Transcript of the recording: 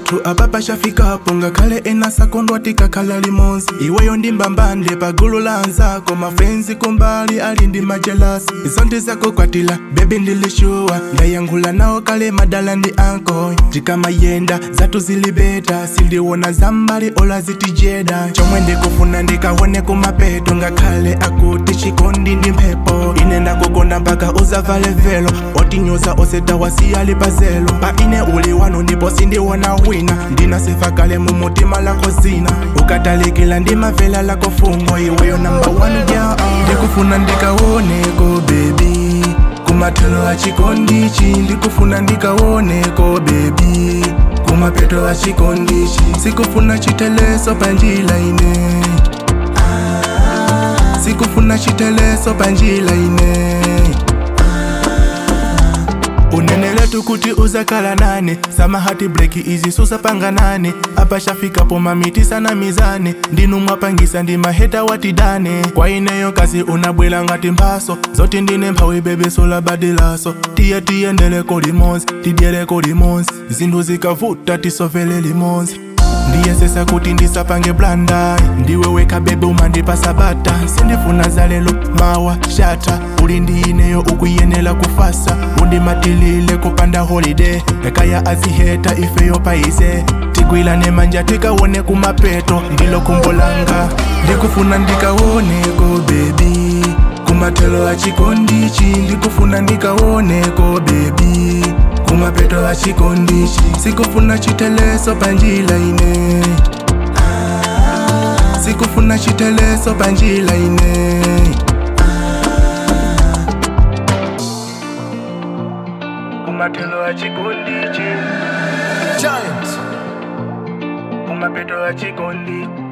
pathu apapa shafikapo ngakhale ena sakondwa tikakhala limodzi. Iweyo ndi mbambande pagulu la anzako, mafrenzi kumbali ali ndi majelasi. Zonse zakukwatila baby ndilishuwa, ndayankhula nawo kale madala ndi anko. Tikamayenda zathu zilibeta, sindiwona zambali ola zitijeda. Chomwe ndikufuna ndikaone kumapeto, ngakhale akuti chikondi ndi mphepo. Ine ndakukonda mpaka uzavale velo, otinyoza oseta wasiyali pazelo. Pa ine uli wanu ndipo sindiwona wina, ndinasefa kale mu mutima lako zina. Ukatalikila ndimavela lako fungo, iweyo number 1 girl. Ndikufuna ndikaoneko baby, kumathelo a chikondichi. Ndikufuna ndikaoneko baby, kumapeto a chikondichi. Sikufuna chiteleso panjila ine, sikufuna chiteleso panjila ine. Unene letu kuti uzakala nane, samahati breki izi susa panga nane. Apa shafikapo mamiti sana mizane, ndinu mwapangisa ndi maheta watidane. Kwa ineyo kasi unabwela ngati mphaso, zoti ndine mphawi bebe sola badilaso. Tiye ndeleko limonzi, tidyeleko limonzi, zinthu zikavuta tisovele limonzi. Ndiyesesa kuti ndisapange blanda, ndiwe weka bebe umandipasa bata. Sindifuna zalelo mawa shata, uli ndi ineyo ukuyenela kufasa. Undimatilile kupanda holiday, ekaya aziheta ifeyo paise. Tigwilane manja tikaone kumapeto, ndilo kumbo langa. Ndikufuna ndikaoneko baby, kumathelo a chikondichi. Ndikufuna ndikaoneko baby, kumapeto a chikondichi. Sikufuna chiteleso panjila ine, sikufuna chiteleso panjila ine. Kumathelo a chikondichi, Giant. Kumapeto a chikondichi.